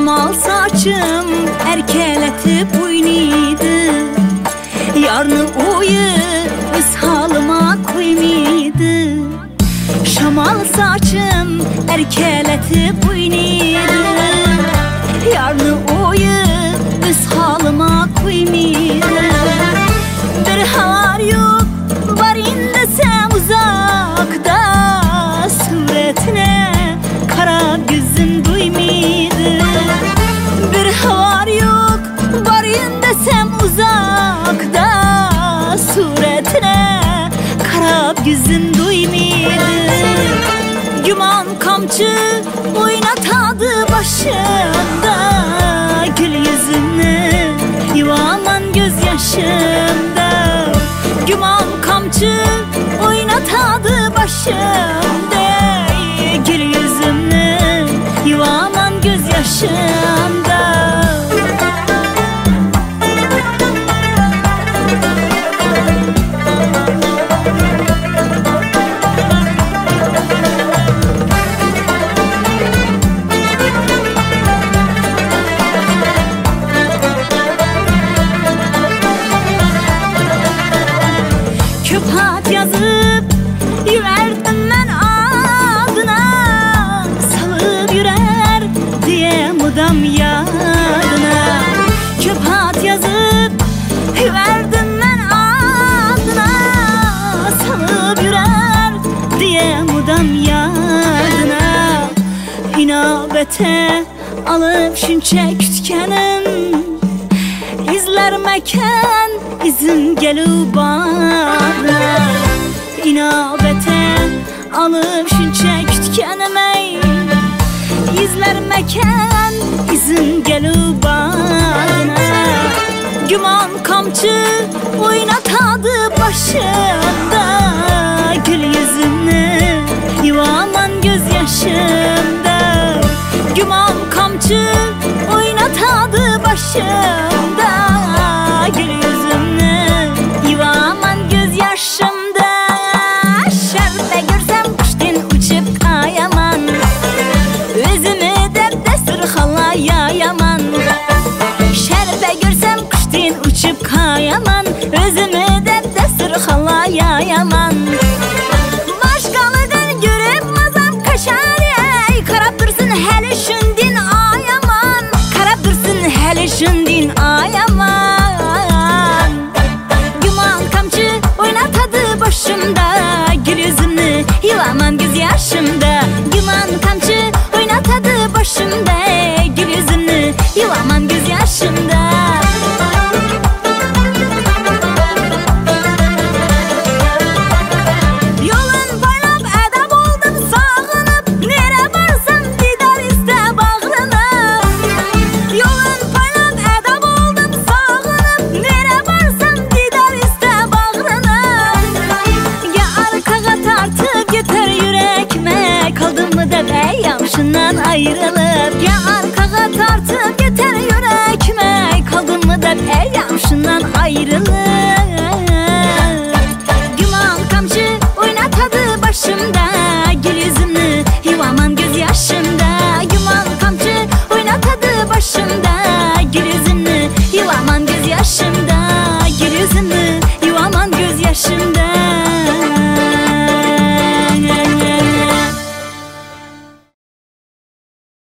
Şamal saçım erkeletip oynaydı, yarını oyu öz halıma koymaydı. Şamal saçım erkeletip oynaydı, yarını oyu öz halıma koymaydı. Bir havar yok var indesem uzakta, suretine kara gözüm duymaydı. Bir havar yok var indesem uzakta, suretine kara gözüm duymaydı. Güman kamçı oynatadı başımda, gül yüzünü yuvaman gözyaşımda. Güman kamçı oynatadı başımda, gül yüzümü yuvaman gözyaşımda. Köpat yazıp yüverdim ben adına, salıp yürer diye mudam yadına. Köpat yazıp yüverdim ben adına, salıp yürer diye mudam yadına. İnabete alıp şünçe kütkenim, izler mekan izin gelip bana. İnabete alıp şünçe kütkenime, izler mekan izin gelip bana. Güman kamçı oynatadı başımda, gül yüzünü yuvaman gözyaşımda. Güman kamçı oynatadı başımda, gül yüzümü yuvaman gözyaşımda. Şerbe görsem kuştin uçup kayaman, özümü derde sırhala yayaman. Şerbe görsem kuştin uçup kayaman, özümü derde sırhala yayaman. Başkalıdan görüp mazam kaşar, karab dursun hele şündin ayaman, karab dursun hele şündin ayaman. Güman kamçı oynatadı başımda, gül yüzümü yuvaman gözyaşımda. Güman kamçı oynatadı başımda, gül yüzümü yuvaman gözyaşımda. Şundan ayrılıp ya arkağa tartıp yeter yürekime, kaldın mı da peryam şundan ayrılıp. Güman kamçı oynatadı başımda, gül yüzümü yuvaman gözyaşımda. Güman kamçı oynatadı başımda,